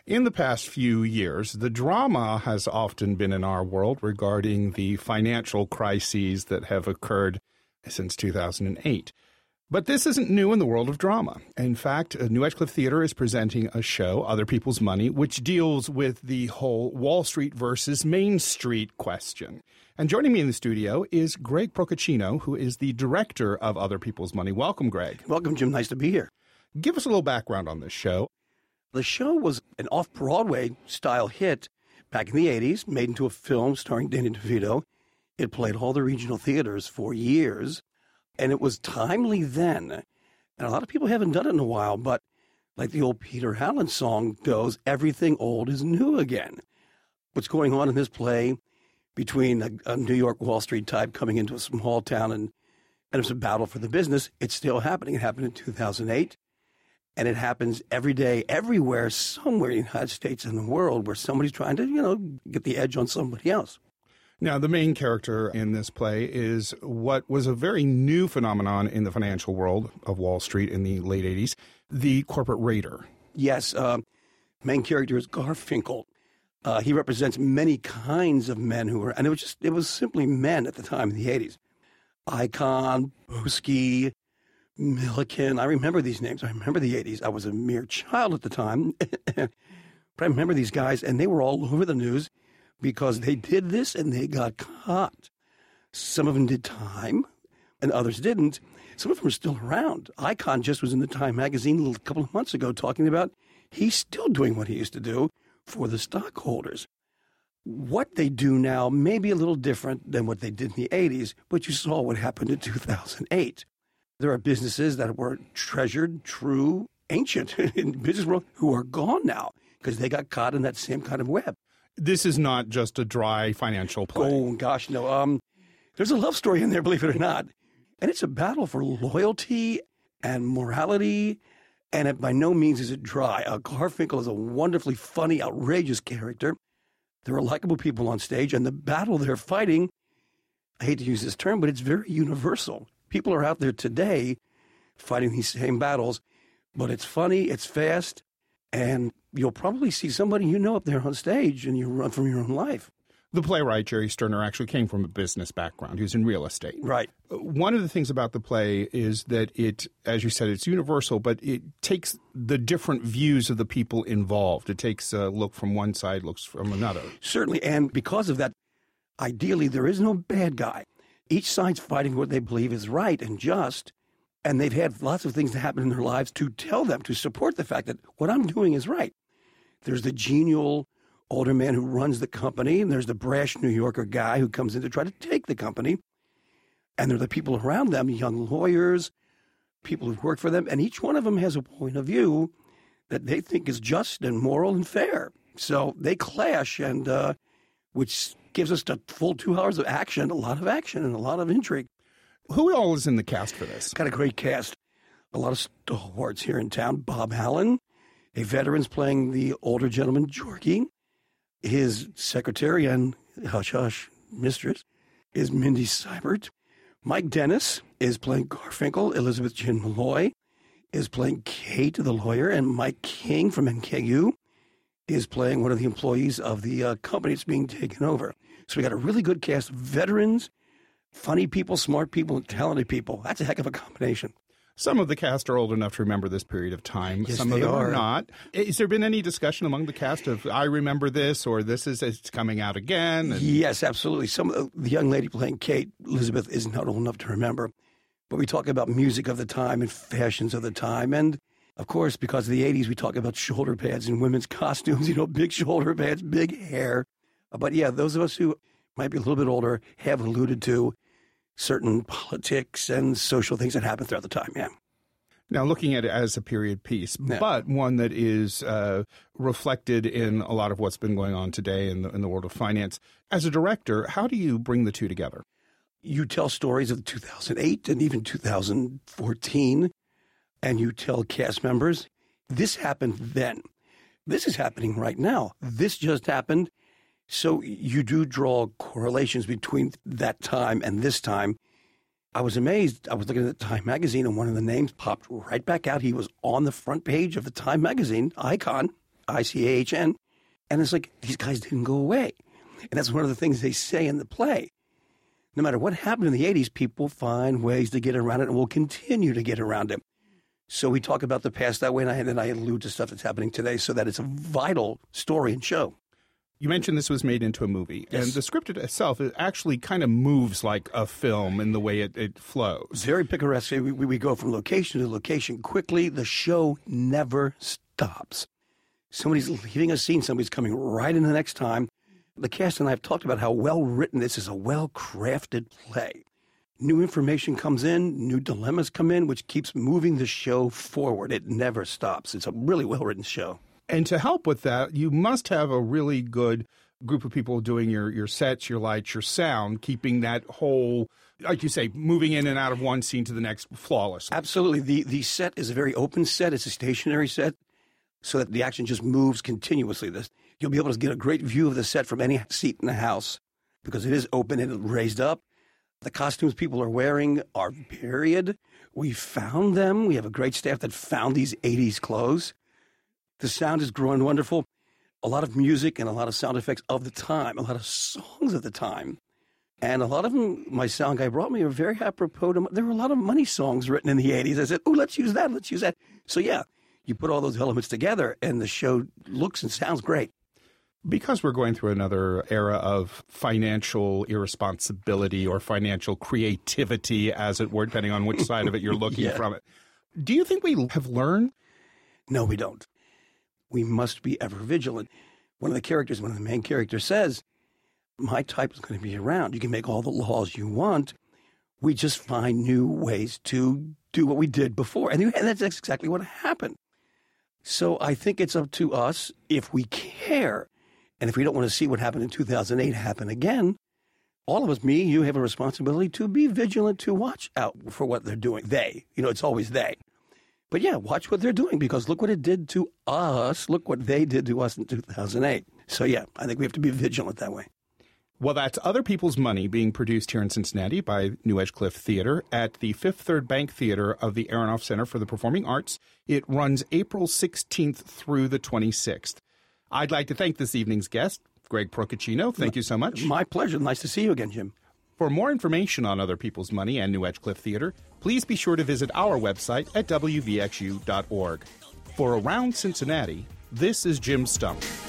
In the past few years, the drama has often been in our world regarding the financial crises that have occurred since 2008. But this isn't new in the world of drama. In fact, New Edgecliff Theater is presenting a show, Other People's Money, which deals with the whole Wall Street versus Main Street question. And joining me in the studio is Greg Procaccino, who is the director of Other People's Money. Welcome, Greg. Welcome, Jim. Nice to be here. Give us a little background on this show. The show was an off-Broadway style hit back in the 80s, made into a film starring Danny DeVito. It played all the regional theaters for years, and it was timely then. And a lot of people haven't done it in a while, but like the old Peter Allen song goes, everything old is new again. What's going on in this play between a New York Wall Street type coming into a small town and it's a battle for the business, it's still happening. It happened in 2008. And it happens every day, everywhere, somewhere in the United States and the world where somebody's trying to, get the edge on somebody else. Now, the main character in this play is what was a very new phenomenon in the financial world of Wall Street in the late 80s, the corporate raider. Yes, main character is Garfinkel. He represents many kinds of men who were, and it was simply men at the time in the 80s. Icahn, Boesky, Milliken. I remember these names. I remember the 80s. I was a mere child at the time. But I remember these guys, and they were all over the news because they did this and they got caught. Some of them did time, and others didn't. Some of them are still around. Icahn just was in the Time magazine a couple of months ago talking about he's still doing what he used to do for the stockholders. What they do now may be a little different than what they did in the 80s, but you saw what happened in 2008. There are businesses that were treasured, true, ancient in the business world who are gone now because they got caught in that same kind of web. This is not just a dry financial play. Oh, gosh, no. There's a love story in there, believe it or not. And it's a battle for loyalty and morality, and it by no means is it dry. Garfinkel is a wonderfully funny, outrageous character. There are likable people on stage, and the battle they're fighting, I hate to use this term, but it's very universal. People are out there today fighting these same battles, but it's funny, it's fast, and you'll probably see somebody up there on stage and you run from your own life. The playwright, Jerry Sterner, actually came from a business background. He was in real estate. Right. One of the things about the play is that it, as you said, it's universal, but it takes the different views of the people involved. It takes a look from one side, looks from another. Certainly, and because of that, ideally, there is no bad guy. Each side's fighting what they believe is right and just, and they've had lots of things to happen in their lives to tell them, to support the fact that what I'm doing is right. There's the genial older man who runs the company, and there's the brash New Yorker guy who comes in to try to take the company, and there are the people around them, young lawyers, people who've worked for them, and each one of them has a point of view that they think is just and moral and fair. So they clash, and which gives us a full 2 hours of action, a lot of action, and a lot of intrigue. Who all is in the cast for this? Got a great cast. A lot of stalwarts here in town. Bob Allen, a veteran's playing the older gentleman, Georgie. His secretary and hush-hush mistress is Mindy Seibert. Mike Dennis is playing Garfinkel. Elizabeth Jin Malloy is playing Kate, the lawyer. And Mike King from NKU is playing one of the employees of the company that's being taken over. So we got a really good cast of veterans, funny people, smart people, and talented people. That's a heck of a combination. Some of the cast are old enough to remember this period of time. Yes, Some of them are not. Has there been any discussion among the cast of, I remember this, or it's coming out again? Yes, absolutely. Some of the young lady playing Kate, Elizabeth, is not old enough to remember. But we talk about music of the time and fashions of the time. And, of course, because of the 80s, we talk about shoulder pads and women's costumes, big shoulder pads, big hair. But, yeah, those of us who might be a little bit older have alluded to certain politics and social things that happened throughout the time, yeah. Now, looking at it as a period piece, but one that is reflected in a lot of what's been going on today in the world of finance. As a director, how do you bring the two together? You tell stories of 2008 and even 2014, and you tell cast members, this happened then. This is happening right now. This just happened. So you do draw correlations between that time and this time. I was amazed. I was looking at the Time magazine, and one of the names popped right back out. He was on the front page of the Time magazine, Icahn. ICAHN. And it's like, these guys didn't go away. And that's one of the things they say in the play. No matter what happened in the 80s, people find ways to get around it and will continue to get around it. So we talk about the past that way, and then I allude to stuff that's happening today so that it's a vital story and show. You mentioned this was made into a movie, Yes. and the script itself, it actually kind of moves like a film in the way it flows. Very picaresque. We go from location to location quickly. The show never stops. Somebody's leaving a scene, somebody's coming right in the next time. The cast and I have talked about how well written this is, a well-crafted play. New information comes in, new dilemmas come in, which keeps moving the show forward. It never stops. It's a really well-written show. And to help with that, you must have a really good group of people doing your sets, your lights, your sound, keeping that whole, like you say, moving in and out of one scene to the next flawlessly. Absolutely. The set is a very open set. It's a stationary set, so that the action just moves continuously. You'll be able to get a great view of the set from any seat in the house because it is open and raised up. The costumes people are wearing are period. We found them. We have a great staff that found these 80s clothes. The sound is growing wonderful. A lot of music and a lot of sound effects of the time, a lot of songs of the time. And a lot of them, my sound guy brought me, are very apropos to, there were a lot of money songs written in the 80s. I said, oh, let's use that, let's use that. So yeah, you put all those elements together and the show looks and sounds great. Because we're going through another era of financial irresponsibility or financial creativity, as it were, depending on which side of it you're looking from it. Do you think we have learned? No, we don't. We must be ever vigilant. One of the main characters says, my type is going to be around. You can make all the laws you want. We just find new ways to do what we did before. And that's exactly what happened. So I think it's up to us, if we care, and if we don't want to see what happened in 2008 happen again, all of us, me, you, have a responsibility to be vigilant, to watch out for what they're doing. They, it's always they. But yeah, watch what they're doing, because look what it did to us. Look what they did to us in 2008. So yeah, I think we have to be vigilant that way. Well, that's Other People's Money, being produced here in Cincinnati by New Edgecliff Theater at the Fifth Third Bank Theater of the Aronoff Center for the Performing Arts. It runs April 16th through the 26th. I'd like to thank this evening's guest, Greg Procaccino. Thank you so much. My pleasure. Nice to see you again, Jim. For more information on Other People's Money and New Edgecliff Theater, please be sure to visit our website at wvxu.org. For Around Cincinnati, this is Jim Stump.